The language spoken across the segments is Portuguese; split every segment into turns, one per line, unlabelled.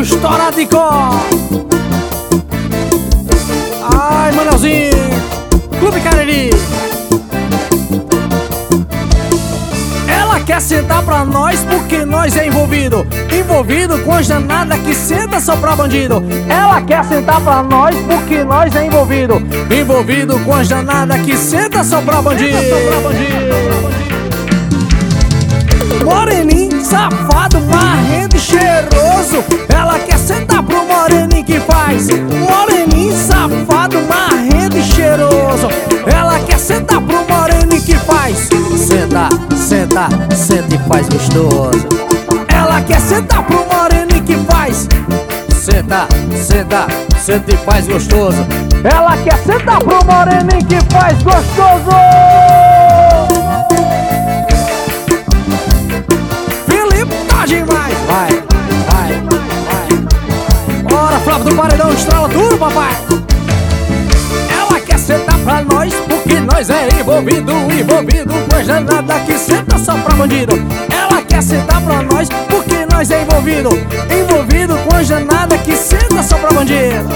estourado de cor. Ai, Manelzinho, Clube Cariri. Ela quer sentar pra nós porque nós é envolvido com as danadas que senta só pra bandido. Ela quer sentar pra nós porque nós é envolvido com as danadas que senta só pra bandido. Moreninho, safado, marrento e cheiroso. Ela quer sentar pro moreninho que faz. Moreninho, safado, marrento e cheiroso. Ela quer sentar pro moreninho que faz. Senta, senta, senta e faz gostoso. Ela quer sentar pro moreninho que faz. Senta, senta, senta e faz gostoso. Ela quer sentar pro moreninho que faz gostoso. Demais, vai. Bora, Flávio do Paredão, estrala tudo, papai. Ela quer sentar pra nós porque nós é envolvido com as danadas que senta só pra bandido. Ela quer sentar pra nós porque nós é envolvido com as danadas que senta só pra bandido.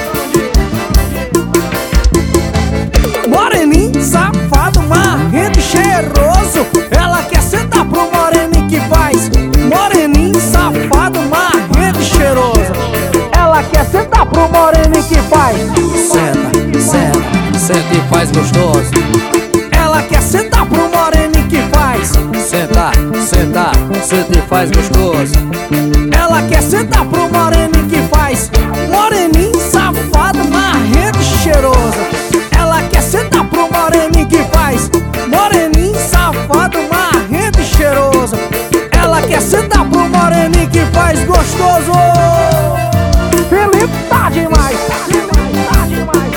Moreninho, safado, marrento e cheiroso. Ela quer sentar pro moreninho que faz. Moreninho, safado, marrento e cheiroso. Ela quer sentar pro moreninho que faz. Senta, senta, senta e faz gostoso. Ela quer sentar pro moreninho que faz. Senta, senta, senta e faz gostoso. Ela quer sentar pro moreninho que faz. Moreninho, safado, marrento e cheiroso. Ela quer sentar pro moreninho que faz. Moreninho, safado, marrento e cheiroso. Ela quer sentar pro moreninho que faz gostoso. Felipe tá demais, tá demais.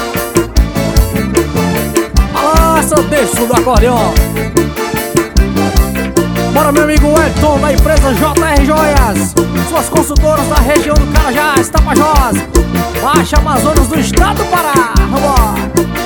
Balança o texto do acordeão. Bora, meu amigo Elton, da empresa JR Joias. Suas consultoras da região do Carajás, Tapajós, Baixa Amazonas do estado do Pará. Vambora.